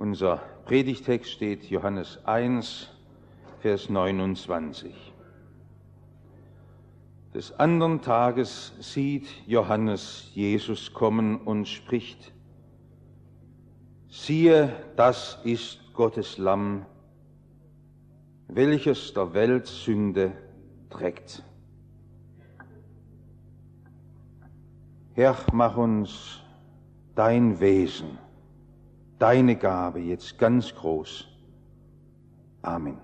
Unser Predigtext steht Johannes 1, Vers 29. Des andern Tages sieht Johannes Jesus kommen und spricht: Siehe, das ist Gottes Lamm, welches der Welt Sünde trägt. Herr, mach uns dein Wesen, deine Gabe jetzt ganz groß. Amen.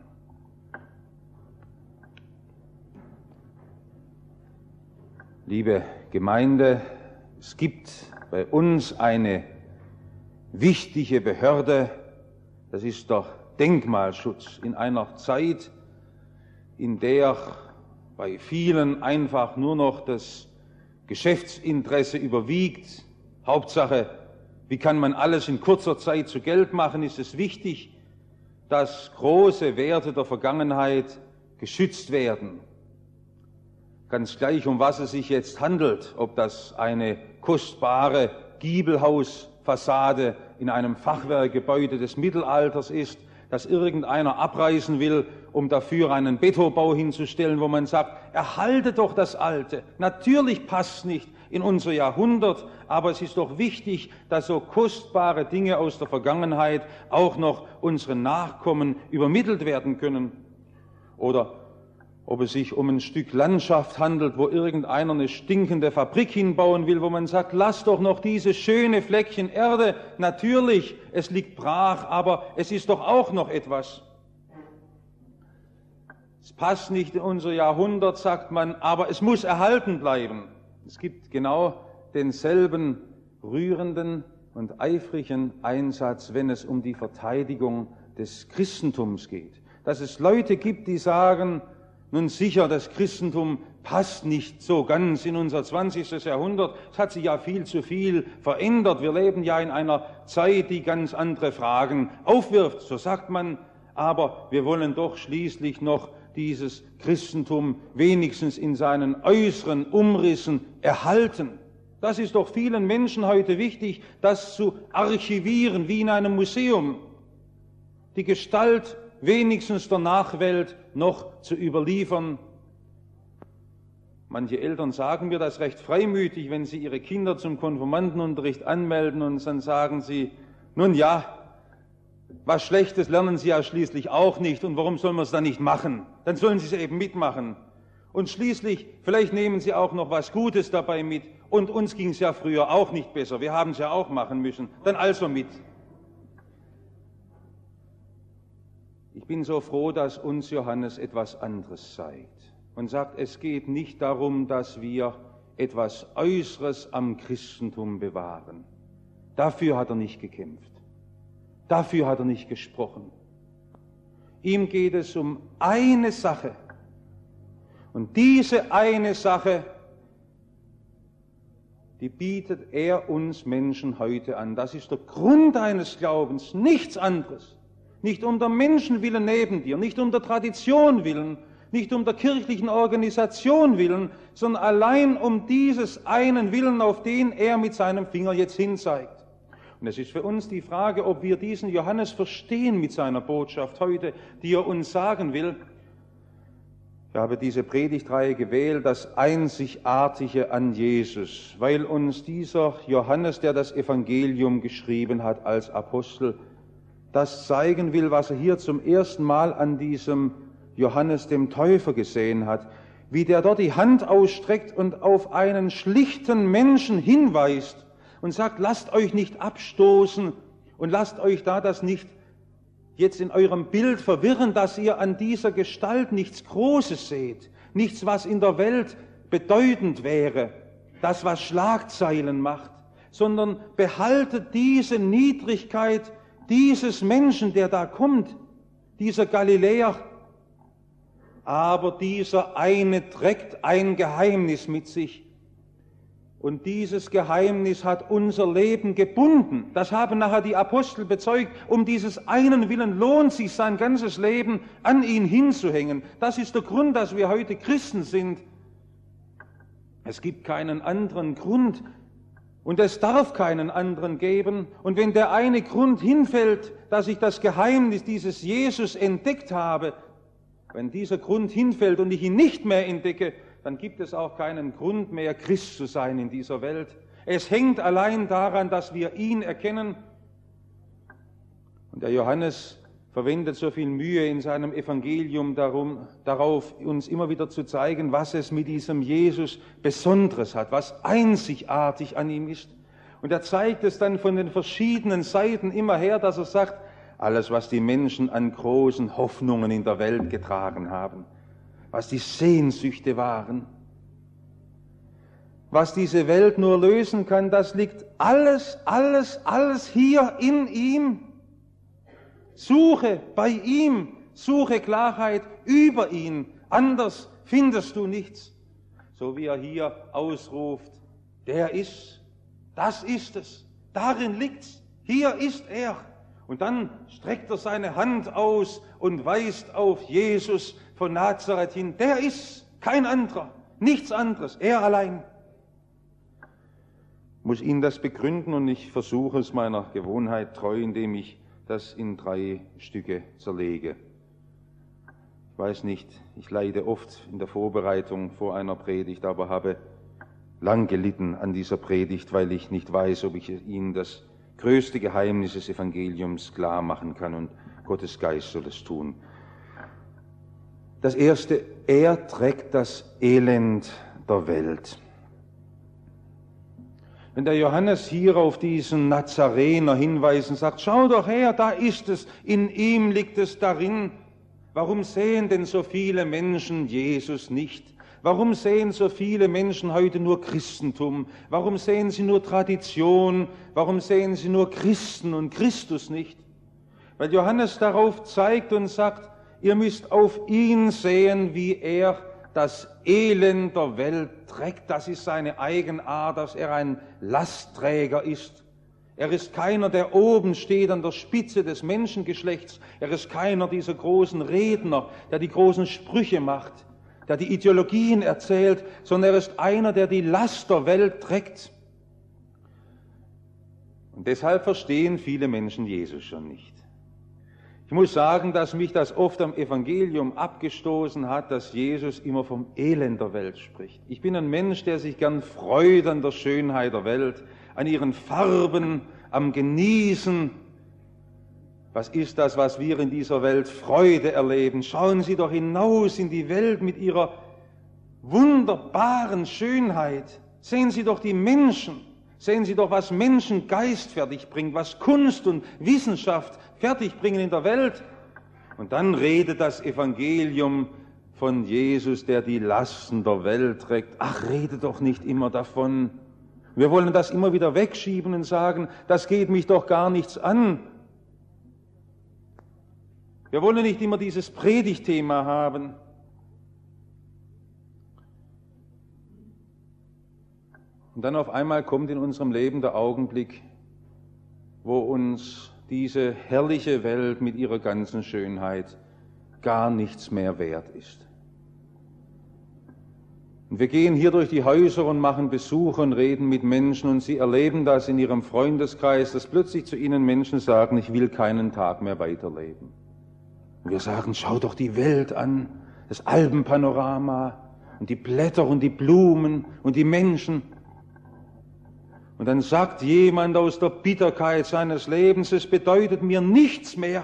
Liebe Gemeinde, es gibt bei uns eine wichtige Behörde, das ist der Denkmalschutz, in einer Zeit, in der bei vielen einfach nur noch das Geschäftsinteresse überwiegt. Hauptsache, wie kann man alles in kurzer Zeit zu Geld machen, ist es wichtig, dass große Werte der Vergangenheit geschützt werden. Ganz gleich, um was es sich jetzt handelt, ob das eine kostbare Giebelhausfassade in einem Fachwerkgebäude des Mittelalters ist, das irgendeiner abreißen will, um dafür einen Betonbau hinzustellen, wo man sagt, erhalte doch das Alte. Natürlich passt nicht in unser Jahrhundert, aber es ist doch wichtig, dass so kostbare Dinge aus der Vergangenheit auch noch unseren Nachkommen übermittelt werden können. Oder ob es sich um ein Stück Landschaft handelt, wo irgendeiner eine stinkende Fabrik hinbauen will, wo man sagt, lass doch noch dieses schöne Fleckchen Erde. Natürlich, es liegt brach, aber es ist doch auch noch etwas. Es passt nicht in unser Jahrhundert, sagt man, aber es muss erhalten bleiben. Es gibt genau denselben rührenden und eifrigen Einsatz, wenn es um die Verteidigung des Christentums geht. Dass es Leute gibt, die sagen, nun sicher, das Christentum passt nicht so ganz in unser 20. Jahrhundert. Es hat sich ja viel zu viel verändert. Wir leben ja in einer Zeit, die ganz andere Fragen aufwirft, so sagt man. Aber wir wollen doch schließlich noch dieses Christentum wenigstens in seinen äußeren Umrissen erhalten. Das ist doch vielen Menschen heute wichtig, das zu archivieren wie in einem Museum. Die Gestalt wenigstens der Nachwelt noch zu überliefern. Manche Eltern sagen mir das recht freimütig, wenn sie ihre Kinder zum Konfirmandenunterricht anmelden und dann sagen sie, nun ja, was Schlechtes lernen sie ja schließlich auch nicht und warum sollen wir es dann nicht machen? Dann sollen sie es eben mitmachen. Und schließlich, vielleicht nehmen sie auch noch was Gutes dabei mit und uns ging es ja früher auch nicht besser, wir haben es ja auch machen müssen, dann also mit. Ich bin so froh, dass uns Johannes etwas anderes zeigt und sagt, es geht nicht darum, dass wir etwas Äußeres am Christentum bewahren. Dafür hat er nicht gekämpft. Dafür hat er nicht gesprochen. Ihm geht es um eine Sache. Und diese eine Sache, die bietet er uns Menschen heute an. Das ist der Grund eines Glaubens, nichts anderes. Nicht um der Menschen willen neben dir, nicht um der Tradition willen, nicht um der kirchlichen Organisation willen, sondern allein um dieses einen Willen, auf den er mit seinem Finger jetzt hinzeigt. Und es ist für uns die Frage, ob wir diesen Johannes verstehen mit seiner Botschaft heute, die er uns sagen will. Ich habe diese Predigtreihe gewählt, das Einzigartige an Jesus, weil uns dieser Johannes, der das Evangelium geschrieben hat als Apostel, das zeigen will, was er hier zum ersten Mal an diesem Johannes dem Täufer gesehen hat, wie der dort die Hand ausstreckt und auf einen schlichten Menschen hinweist und sagt, lasst euch nicht abstoßen und lasst euch da das nicht jetzt in eurem Bild verwirren, dass ihr an dieser Gestalt nichts Großes seht, nichts, was in der Welt bedeutend wäre, das, was Schlagzeilen macht, sondern behaltet diese Niedrigkeit dieses Menschen, der da kommt, dieser Galiläer. Aber dieser eine trägt ein Geheimnis mit sich. Und dieses Geheimnis hat unser Leben gebunden. Das haben nachher die Apostel bezeugt. Um dieses einen Willen lohnt sich sein ganzes Leben an ihn hinzuhängen. Das ist der Grund, dass wir heute Christen sind. Es gibt keinen anderen Grund. Und es darf keinen anderen geben. Und wenn der eine Grund hinfällt, dass ich das Geheimnis dieses Jesus entdeckt habe, wenn dieser Grund hinfällt und ich ihn nicht mehr entdecke, dann gibt es auch keinen Grund mehr, Christ zu sein in dieser Welt. Es hängt allein daran, dass wir ihn erkennen. Und der Johannes verwendet so viel Mühe in seinem Evangelium darauf, uns immer wieder zu zeigen, was es mit diesem Jesus Besonderes hat, was einzigartig an ihm ist. Und er zeigt es dann von den verschiedenen Seiten immer her, dass er sagt, alles, was die Menschen an großen Hoffnungen in der Welt getragen haben, was die Sehnsüchte waren, was diese Welt nur lösen kann, das liegt alles hier in ihm. Suche bei ihm, suche Klarheit über ihn, anders findest du nichts. So wie er hier ausruft, der ist, das ist es, darin liegt's, hier ist er. Und dann streckt er seine Hand aus und weist auf Jesus von Nazareth hin. Der ist, kein anderer, nichts anderes, er allein. Ich muss Ihnen das begründen und ich versuche es meiner Gewohnheit treu, indem ich das in 3 Stücke zerlege. Ich weiß nicht, ich leide oft in der Vorbereitung vor einer Predigt, aber habe lang gelitten an dieser Predigt, weil ich nicht weiß, ob ich Ihnen das größte Geheimnis des Evangeliums klar machen kann, und Gottes Geist soll es tun. Das Erste, er trägt das Elend der Welt. Wenn der Johannes hier auf diesen Nazarener hinweist und sagt, schau doch her, da ist es, in ihm liegt es darin. Warum sehen denn so viele Menschen Jesus nicht? Warum sehen so viele Menschen heute nur Christentum? Warum sehen sie nur Tradition? Warum sehen sie nur Christen und Christus nicht? Weil Johannes darauf zeigt und sagt, ihr müsst auf ihn sehen, wie er das Elend der Welt trägt. Das ist seine Eigenart, dass er ein Lastträger ist. Er ist keiner, der oben steht an der Spitze des Menschengeschlechts. Er ist keiner dieser großen Redner, der die großen Sprüche macht, der die Ideologien erzählt, sondern er ist einer, der die Last der Welt trägt. Und deshalb verstehen viele Menschen Jesus schon nicht. Ich muss sagen, dass mich das oft am Evangelium abgestoßen hat, dass Jesus immer vom Elend der Welt spricht. Ich bin ein Mensch, der sich gern freut an der Schönheit der Welt, an ihren Farben, am Genießen. Was ist das, was wir in dieser Welt Freude erleben? Schauen Sie doch hinaus in die Welt mit ihrer wunderbaren Schönheit. Sehen Sie doch die Menschen. Sehen Sie doch, was Menschengeist fertig bringt, was Kunst und Wissenschaft fertig bringen in der Welt. Und dann redet das Evangelium von Jesus, der die Lasten der Welt trägt. Ach, rede doch nicht immer davon. Wir wollen das immer wieder wegschieben und sagen, das geht mich doch gar nichts an. Wir wollen nicht immer dieses Predigtthema haben. Und dann auf einmal kommt in unserem Leben der Augenblick, wo uns diese herrliche Welt mit ihrer ganzen Schönheit gar nichts mehr wert ist. Und wir gehen hier durch die Häuser und machen Besuche und reden mit Menschen und sie erleben das in ihrem Freundeskreis, dass plötzlich zu ihnen Menschen sagen, ich will keinen Tag mehr weiterleben. Und wir sagen, schau doch die Welt an, das Alpenpanorama und die Blätter und die Blumen und die Menschen. Und dann sagt jemand aus der Bitterkeit seines Lebens, es bedeutet mir nichts mehr.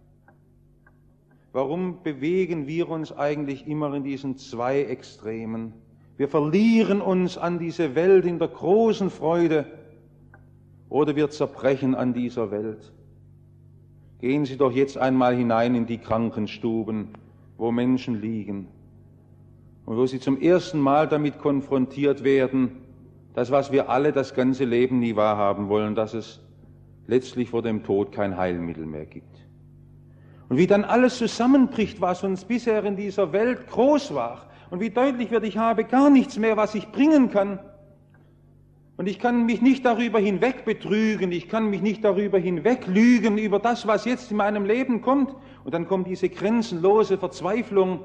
Warum bewegen wir uns eigentlich immer in diesen 2 Extremen? Wir verlieren uns an diese Welt in der großen Freude oder wir zerbrechen an dieser Welt. Gehen Sie doch jetzt einmal hinein in die Krankenstuben, wo Menschen liegen und wo sie zum ersten Mal damit konfrontiert werden, das, was wir alle das ganze Leben nie wahrhaben wollen, dass es letztlich vor dem Tod kein Heilmittel mehr gibt. Und wie dann alles zusammenbricht, was uns bisher in dieser Welt groß war. Und wie deutlich wird, ich habe gar nichts mehr, was ich bringen kann. Und ich kann mich nicht darüber hinweg betrügen, ich kann mich nicht darüber hinweg lügen, über das, was jetzt in meinem Leben kommt. Und dann kommt diese grenzenlose Verzweiflung.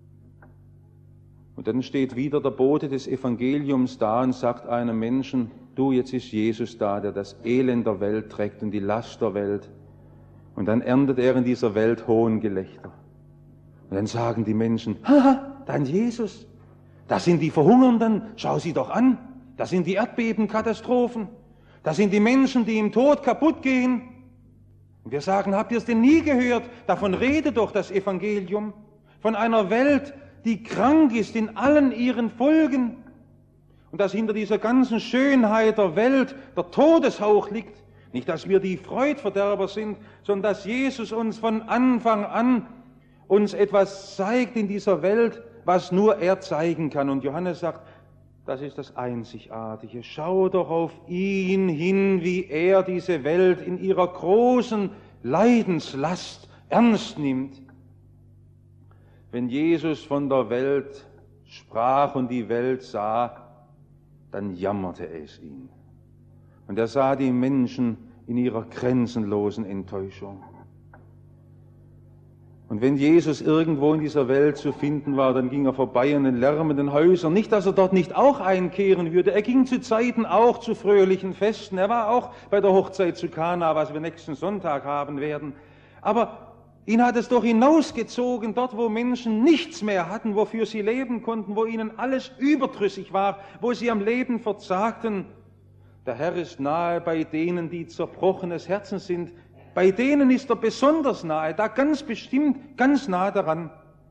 Und dann steht wieder der Bote des Evangeliums da und sagt einem Menschen, du, jetzt ist Jesus da, der das Elend der Welt trägt und die Last der Welt. Und dann erntet er in dieser Welt Hohngelächter. Und dann sagen die Menschen, haha, dein Jesus, das sind die Verhungernden, schau sie doch an. Das sind die Erdbebenkatastrophen. Das sind die Menschen, die im Tod kaputt gehen. Und wir sagen, habt ihr es denn nie gehört? Davon redet doch das Evangelium. Von einer Welt, die krank ist in allen ihren Folgen. Und dass hinter dieser ganzen Schönheit der Welt der Todeshauch liegt. Nicht, dass wir die Freudverderber sind, sondern dass Jesus uns von Anfang an uns etwas zeigt in dieser Welt, was nur er zeigen kann. Und Johannes sagt, das ist das Einzigartige. Schau doch auf ihn hin, wie er diese Welt in ihrer großen Leidenslast ernst nimmt. Wenn Jesus von der Welt sprach und die Welt sah, dann jammerte es ihn. Und er sah die Menschen in ihrer grenzenlosen Enttäuschung. Und wenn Jesus irgendwo in dieser Welt zu finden war, dann ging er vorbei an den lärmenden Häusern. Nicht, dass er dort nicht auch einkehren würde. Er ging zu Zeiten auch zu fröhlichen Festen. Er war auch bei der Hochzeit zu Kana, was wir nächsten Sonntag haben werden. Aber ihn hat es doch hinausgezogen, dort wo Menschen nichts mehr hatten, wofür sie leben konnten, wo ihnen alles überdrüssig war, wo sie am Leben verzagten. Der Herr ist nahe bei denen, die zerbrochenes Herzen sind. Bei denen ist er besonders nahe, da ganz bestimmt, ganz nah daran.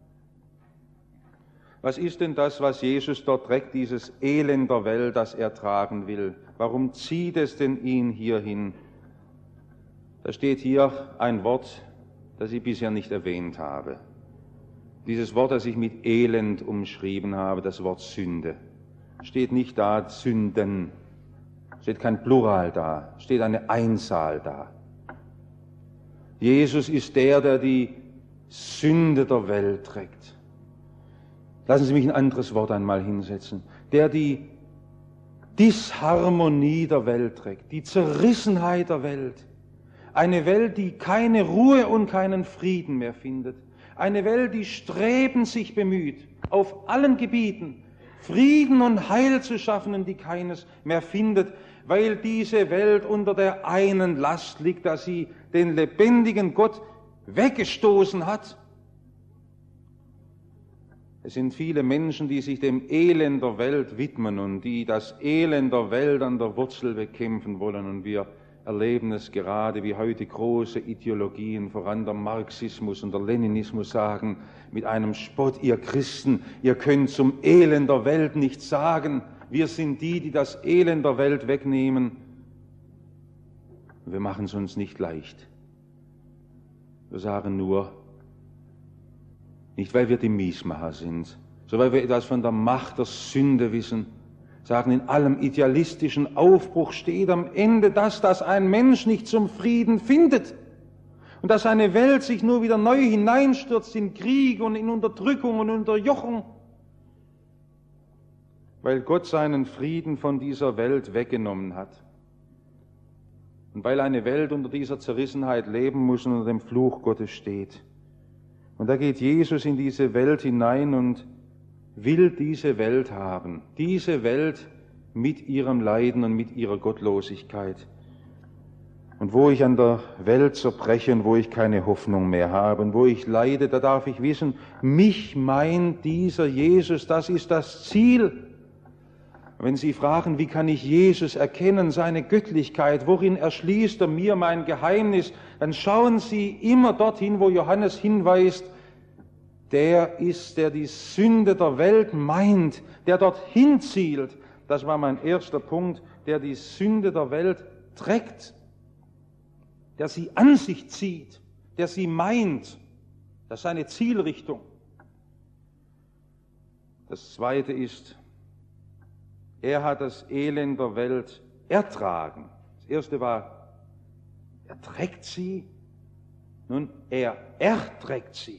Was ist denn das, was Jesus dort trägt, dieses Elend der Welt, das er tragen will? Warum zieht es denn ihn hierhin? Da steht hier ein Wort, das ich bisher nicht erwähnt habe. Dieses Wort, das ich mit Elend umschrieben habe, das Wort Sünde. Steht nicht da Sünden, steht kein Plural da, steht eine Einzahl da. Jesus ist der die Sünde der Welt trägt. Lassen Sie mich ein anderes Wort einmal hinsetzen. Der die Disharmonie der Welt trägt, die Zerrissenheit der Welt. Eine Welt, die keine Ruhe und keinen Frieden mehr findet. Eine Welt, die strebend sich bemüht, auf allen Gebieten Frieden und Heil zu schaffen und die keines mehr findet, weil diese Welt unter der einen Last liegt, dass sie den lebendigen Gott weggestoßen hat. Es sind viele Menschen, die sich dem Elend der Welt widmen und die das Elend der Welt an der Wurzel bekämpfen wollen. Und wir erleben es gerade, wie heute große Ideologien, voran der Marxismus und der Leninismus, sagen mit einem Spott, ihr Christen, ihr könnt zum Elend der Welt nichts sagen. Wir sind die das Elend der Welt wegnehmen. Wir machen es uns nicht leicht. Wir sagen nur, nicht weil wir die Miesmacher sind, sondern weil wir etwas von der Macht der Sünde wissen, sagen, in allem idealistischen Aufbruch steht am Ende das, dass ein Mensch nicht zum Frieden findet und dass eine Welt sich nur wieder neu hineinstürzt in Krieg und in Unterdrückung und Unterjochung, weil Gott seinen Frieden von dieser Welt weggenommen hat und weil eine Welt unter dieser Zerrissenheit leben muss und unter dem Fluch Gottes steht. Und da geht Jesus in diese Welt hinein und will diese Welt haben, diese Welt mit ihrem Leiden und mit ihrer Gottlosigkeit. Und wo ich an der Welt zerbreche und wo ich keine Hoffnung mehr habe und wo ich leide, da darf ich wissen, mich meint dieser Jesus, das ist das Ziel. Wenn Sie fragen, wie kann ich Jesus erkennen, seine Göttlichkeit, worin erschließt er mir mein Geheimnis, dann schauen Sie immer dorthin, wo Johannes hinweist, der ist, der die Sünde der Welt meint, der dorthin zielt. Das war mein erster Punkt, der die Sünde der Welt trägt, der sie an sich zieht, der sie meint. Das ist seine Zielrichtung. Das zweite ist, er hat das Elend der Welt ertragen. Das erste war, er trägt sie, nun, er erträgt sie.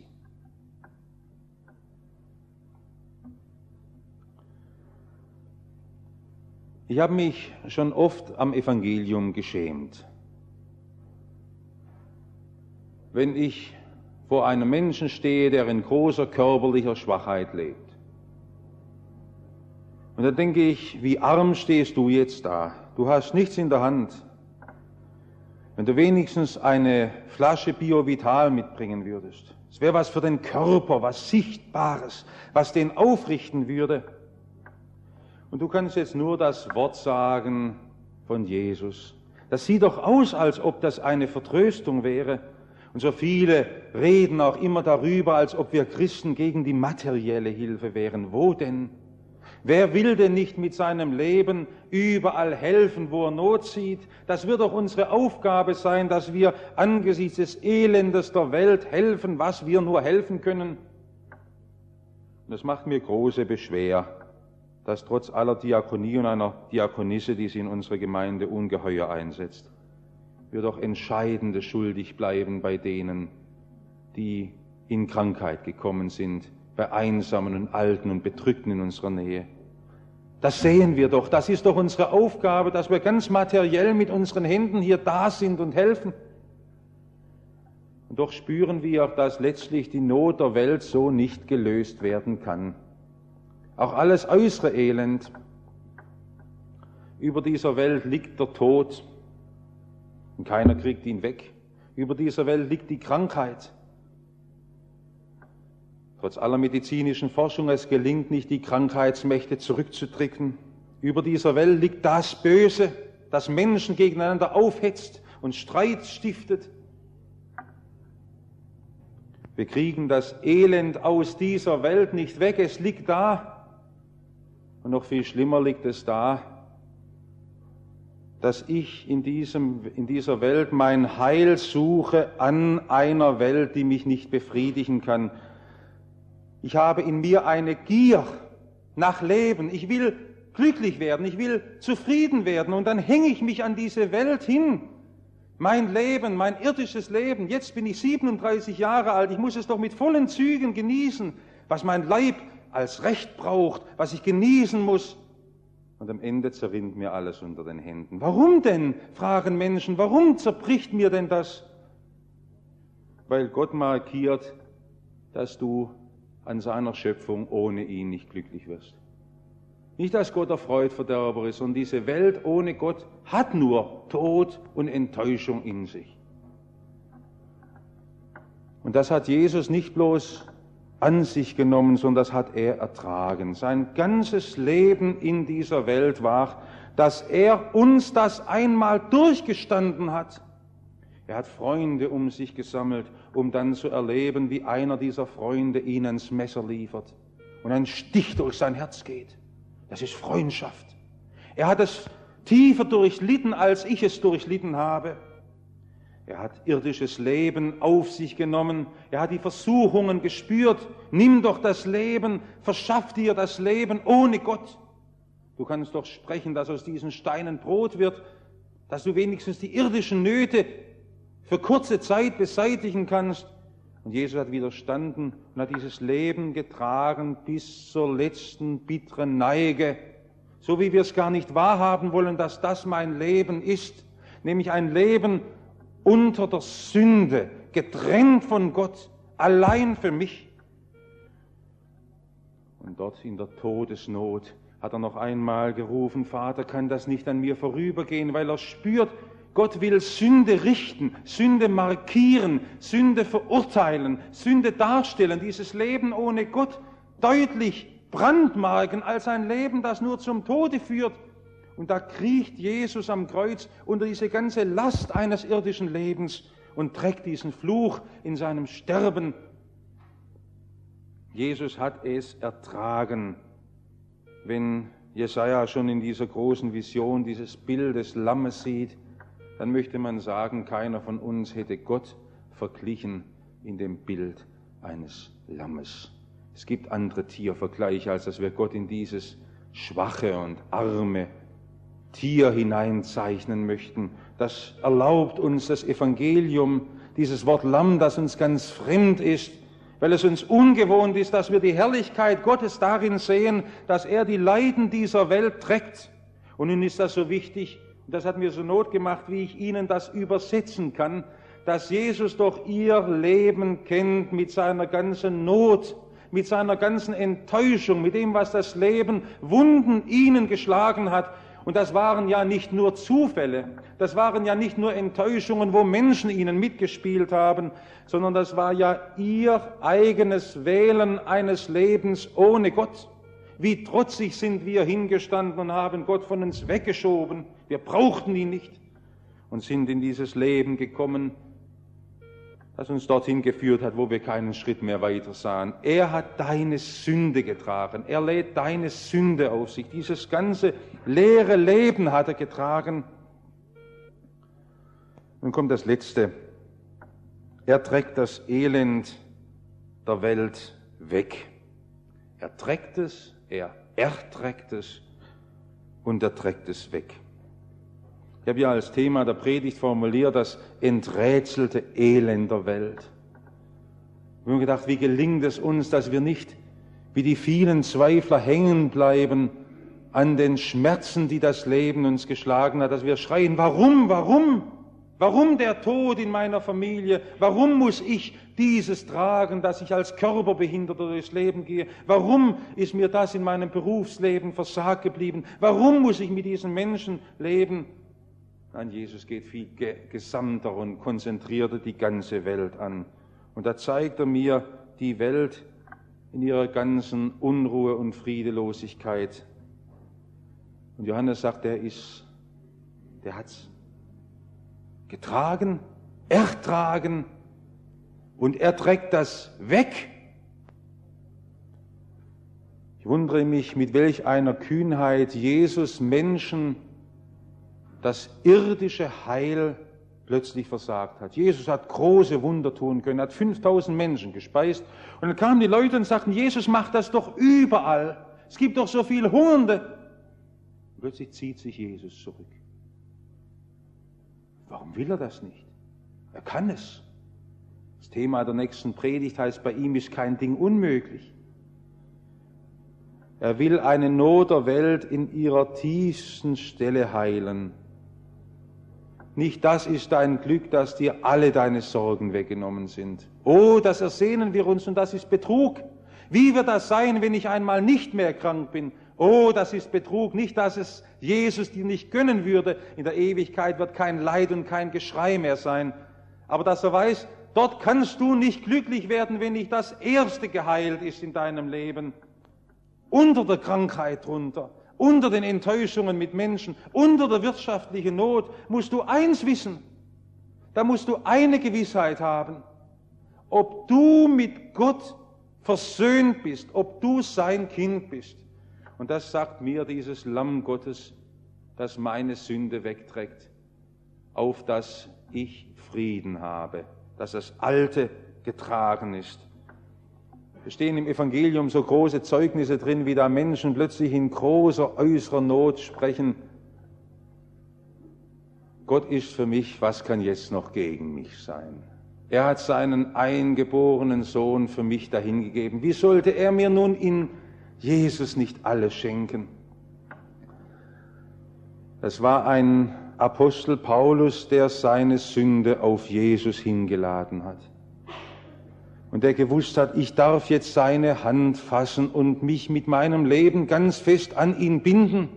Ich habe mich schon oft am Evangelium geschämt. Wenn ich vor einem Menschen stehe, der in großer körperlicher Schwachheit lebt. Und dann denke ich, wie arm stehst du jetzt da? du hast nichts in der Hand, wenn du wenigstens eine Flasche Bio-Vital mitbringen würdest. Es wäre was für den Körper, was Sichtbares, was den aufrichten würde. Und du kannst jetzt nur das Wort sagen von Jesus. Das sieht doch aus, als ob das eine Vertröstung wäre. Und so viele reden auch immer darüber, als ob wir Christen gegen die materielle Hilfe wären. Wo denn? Wer will denn nicht mit seinem Leben überall helfen, wo er Not sieht? Das wird doch unsere Aufgabe sein, dass wir angesichts des Elendes der Welt helfen, was wir nur helfen können. Und das macht mir große Beschwer, dass trotz aller Diakonie und einer Diakonisse, die sie in unserer Gemeinde ungeheuer einsetzt, wir doch Entscheidendes schuldig bleiben bei denen, die in Krankheit gekommen sind, bei Einsamen und Alten und Bedrückten in unserer Nähe. Das sehen wir doch, das ist doch unsere Aufgabe, dass wir ganz materiell mit unseren Händen hier da sind und helfen. Und doch spüren wir, dass letztlich die Not der Welt so nicht gelöst werden kann. Auch alles äußere Elend. Über dieser Welt liegt der Tod und keiner kriegt ihn weg. Über dieser Welt liegt die Krankheit. Trotz aller medizinischen Forschung, es gelingt nicht, die Krankheitsmächte zurückzudrücken. Über dieser Welt liegt das Böse, das Menschen gegeneinander aufhetzt und Streit stiftet. Wir kriegen das Elend aus dieser Welt nicht weg, es liegt da. Und noch viel schlimmer liegt es da, dass ich in dieser Welt mein Heil suche an einer Welt, die mich nicht befriedigen kann. Ich habe in mir eine Gier nach Leben. Ich will glücklich werden, ich will zufrieden werden und dann hänge ich mich an diese Welt hin. Mein Leben, mein irdisches Leben, jetzt bin ich 37 Jahre alt, ich muss es doch mit vollen Zügen genießen, was mein Leib als Recht braucht, was ich genießen muss. Und am Ende zerrinnt mir alles unter den Händen. Warum denn, fragen Menschen, warum zerbricht mir denn das? Weil Gott markiert, dass du an seiner Schöpfung ohne ihn nicht glücklich wirst. Nicht, dass Gott der Freudverderber ist, sondern diese Welt ohne Gott hat nur Tod und Enttäuschung in sich. Und das hat Jesus nicht bloß an sich genommen, sondern das hat er ertragen. Sein ganzes Leben in dieser Welt war, dass er uns das einmal durchgestanden hat. Er hat Freunde um sich gesammelt, um dann zu erleben, wie einer dieser Freunde ihn ans Messer liefert und ein Stich durch sein Herz geht. Das ist Freundschaft. Er hat es tiefer durchlitten, als ich es durchlitten habe. Er hat irdisches Leben auf sich genommen. Er hat die Versuchungen gespürt. Nimm doch das Leben, verschaff dir das Leben ohne Gott. Du kannst doch sprechen, dass aus diesen Steinen Brot wird, dass du wenigstens die irdischen Nöte für kurze Zeit beseitigen kannst. Und Jesus hat widerstanden und hat dieses Leben getragen bis zur letzten bitteren Neige. So wie wir es gar nicht wahrhaben wollen, dass das mein Leben ist, nämlich ein Leben unter der Sünde, getrennt von Gott, allein für mich. Und dort in der Todesnot hat er noch einmal gerufen, Vater, kann das nicht an mir vorübergehen, weil er spürt, Gott will Sünde richten, Sünde markieren, Sünde verurteilen, Sünde darstellen, dieses Leben ohne Gott deutlich brandmarken als ein Leben, das nur zum Tode führt. Und da kriecht Jesus am Kreuz unter diese ganze Last eines irdischen Lebens und trägt diesen Fluch in seinem Sterben. Jesus hat es ertragen. Wenn Jesaja schon in dieser großen Vision dieses Bild des Lammes sieht, dann möchte man sagen, keiner von uns hätte Gott verglichen in dem Bild eines Lammes. Es gibt andere Tiervergleiche, als dass wir Gott in dieses schwache und arme Tier hineinzeichnen möchten. Das erlaubt uns das Evangelium, dieses Wort Lamm, das uns ganz fremd ist, weil es uns ungewohnt ist, dass wir die Herrlichkeit Gottes darin sehen, dass er die Leiden dieser Welt trägt. Und nun ist das so wichtig, und das hat mir so Not gemacht, wie ich Ihnen das übersetzen kann, dass Jesus doch Ihr Leben kennt mit seiner ganzen Not, mit seiner ganzen Enttäuschung, mit dem, was das Leben Wunden Ihnen geschlagen hat. Und das waren ja nicht nur Zufälle, das waren ja nicht nur Enttäuschungen, wo Menschen ihnen mitgespielt haben, sondern das war ja ihr eigenes Wählen eines Lebens ohne Gott. Wie trotzig sind wir hingestanden und haben Gott von uns weggeschoben. Wir brauchten ihn nicht und sind in dieses Leben gekommen, das uns dorthin geführt hat, wo wir keinen Schritt mehr weiter sahen. Er hat deine Sünde getragen. Er lädt deine Sünde auf sich. Dieses ganze leere Leben hat er getragen. Nun kommt das Letzte. Er trägt das Elend der Welt weg. Er trägt es, er erträgt es und er trägt es weg. Ich habe ja als Thema der Predigt formuliert, das enträtselte Elend der Welt. Ich habe mir gedacht, wie gelingt es uns, dass wir nicht wie die vielen Zweifler hängen bleiben an den Schmerzen, die das Leben uns geschlagen hat, dass wir schreien, warum, warum? Warum der Tod in meiner Familie? Warum muss ich dieses tragen, dass ich als Körperbehinderter durchs Leben gehe? Warum ist mir das in meinem Berufsleben versagt geblieben? Warum muss ich mit diesen Menschen leben? Nein, Jesus geht viel gesamter und konzentrierter die ganze Welt an. Und da zeigt er mir die Welt in ihrer ganzen Unruhe und Friedelosigkeit. Und Johannes sagt, der hat's getragen, ertragen und er trägt das weg. Ich wundere mich, mit welch einer Kühnheit Jesus Menschen das irdische Heil plötzlich versagt hat. Jesus hat große Wunder tun können, hat 5000 Menschen gespeist und dann kamen die Leute und sagten, Jesus macht das doch überall. Es gibt doch so viele Hungernde. Plötzlich zieht sich Jesus zurück. Warum will er das nicht? Er kann es. Das Thema der nächsten Predigt heißt, bei ihm ist kein Ding unmöglich. Er will eine Not der Welt in ihrer tiefsten Stelle heilen. Nicht das ist dein Glück, dass dir alle deine Sorgen weggenommen sind. Oh, das ersehnen wir uns und das ist Betrug. Wie wird das sein, wenn ich einmal nicht mehr krank bin? Oh, das ist Betrug. Nicht, dass es Jesus dir nicht gönnen würde. In der Ewigkeit wird kein Leid und kein Geschrei mehr sein. Aber dass er weiß, dort kannst du nicht glücklich werden, wenn nicht das Erste geheilt ist in deinem Leben. Unter der Krankheit drunter, unter den Enttäuschungen mit Menschen, unter der wirtschaftlichen Not musst du eins wissen. Da musst du eine Gewissheit haben. Ob du mit Gott versöhnt bist, ob du sein Kind bist. Und das sagt mir dieses Lamm Gottes, das meine Sünde wegträgt, auf das ich Frieden habe, dass das Alte getragen ist. Es stehen im Evangelium so große Zeugnisse drin, wie da Menschen plötzlich in großer äußerer Not sprechen. Gott ist für mich, was kann jetzt noch gegen mich sein? Er hat seinen eingeborenen Sohn für mich dahingegeben. Wie sollte er mir nun in Jesus nicht alles schenken? Das war ein Apostel Paulus, der seine Sünde auf Jesus hingeladen hat. Und der gewusst hat, ich darf jetzt seine Hand fassen und mich mit meinem Leben ganz fest an ihn binden.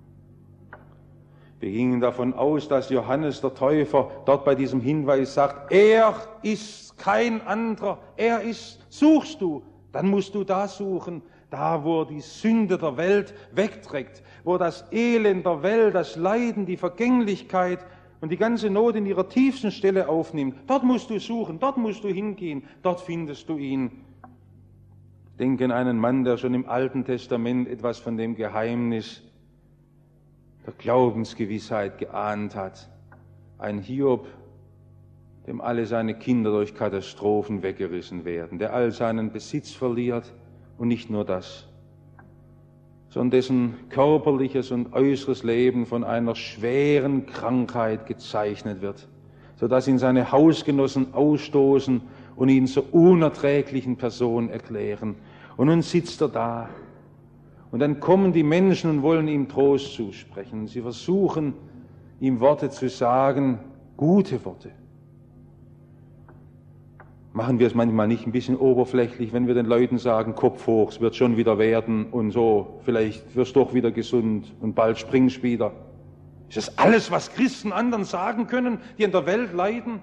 Wir gingen davon aus, dass Johannes der Täufer dort bei diesem Hinweis sagt, er ist kein anderer, er ist, suchst du, dann musst du da suchen, da wo er die Sünde der Welt wegträgt, wo das Elend der Welt, das Leiden, die Vergänglichkeit und die ganze Not in ihrer tiefsten Stelle aufnimmt. Dort musst du suchen, dort musst du hingehen, dort findest du ihn. Denke an einen Mann, der schon im Alten Testament etwas von dem Geheimnis der Glaubensgewissheit geahnt hat. Ein Hiob, dem alle seine Kinder durch Katastrophen weggerissen werden, der all seinen Besitz verliert und nicht nur das, sondern dessen körperliches und äußeres Leben von einer schweren Krankheit gezeichnet wird, sodass ihn seine Hausgenossen ausstoßen und ihn zur unerträglichen Person erklären. Und nun sitzt er da. Und dann kommen die Menschen und wollen ihm Trost zusprechen. Sie versuchen, ihm Worte zu sagen, gute Worte. Machen wir es manchmal nicht ein bisschen oberflächlich, wenn wir den Leuten sagen, Kopf hoch, es wird schon wieder werden und so, vielleicht wirst du doch wieder gesund und bald springst wieder. Ist das alles, was Christen anderen sagen können, die in der Welt leiden?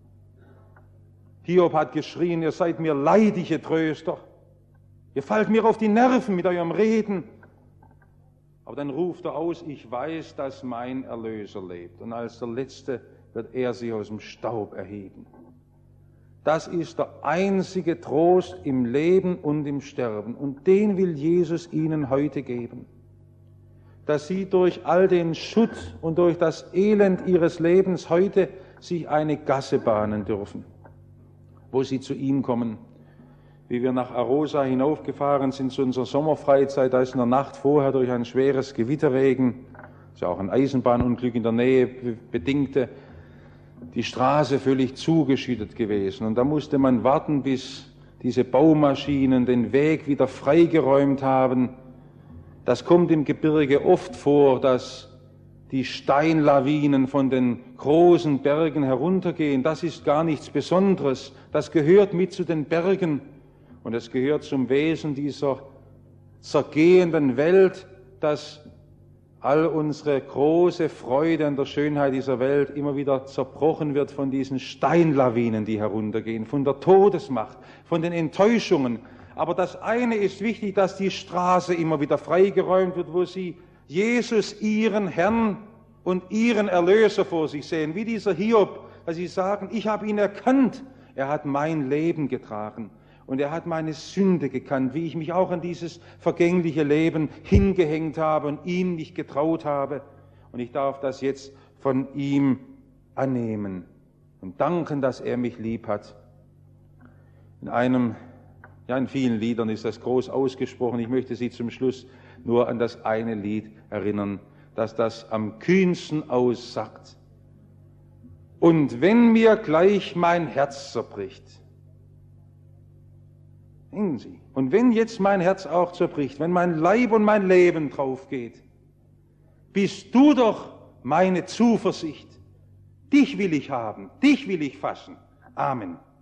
Hiob hat geschrien, ihr seid mir leidige Tröster. Ihr fallt mir auf die Nerven mit eurem Reden. Aber dann ruft er aus, ich weiß, dass mein Erlöser lebt. Und als der Letzte wird er sich aus dem Staub erheben. Das ist der einzige Trost im Leben und im Sterben. Und den will Jesus ihnen heute geben. Dass sie durch all den Schutt und durch das Elend ihres Lebens heute sich eine Gasse bahnen dürfen, wo sie zu ihm kommen. Wie wir nach Arosa hinaufgefahren sind zu unserer Sommerfreizeit, da ist in der Nacht vorher durch ein schweres Gewitterregen, ist ja auch ein Eisenbahnunglück in der Nähe bedingte, die Straße völlig zugeschüttet gewesen. Und da musste man warten, bis diese Baumaschinen den Weg wieder freigeräumt haben. Das kommt im Gebirge oft vor, dass die Steinlawinen von den großen Bergen heruntergehen. Das ist gar nichts Besonderes. Das gehört mit zu den Bergen. Und es gehört zum Wesen dieser zergehenden Welt, dass all unsere große Freude an der Schönheit dieser Welt immer wieder zerbrochen wird von diesen Steinlawinen, die heruntergehen, von der Todesmacht, von den Enttäuschungen. Aber das eine ist wichtig, dass die Straße immer wieder freigeräumt wird, wo sie Jesus, ihren Herrn und ihren Erlöser vor sich sehen, wie dieser Hiob, dass sie sagen, ich habe ihn erkannt, er hat mein Leben getragen. Und er hat meine Sünde gekannt, wie ich mich auch an dieses vergängliche Leben hingehängt habe und ihm nicht getraut habe. Und ich darf das jetzt von ihm annehmen und danken, dass er mich lieb hat. In vielen Liedern ist das groß ausgesprochen. Ich möchte Sie zum Schluss nur an das eine Lied erinnern, das das am kühnsten aussagt. Und wenn mir gleich mein Herz zerbricht, Sie. Und wenn jetzt mein Herz auch zerbricht, wenn mein Leib und mein Leben drauf geht, bist du doch meine Zuversicht. Dich will ich haben, dich will ich fassen. Amen.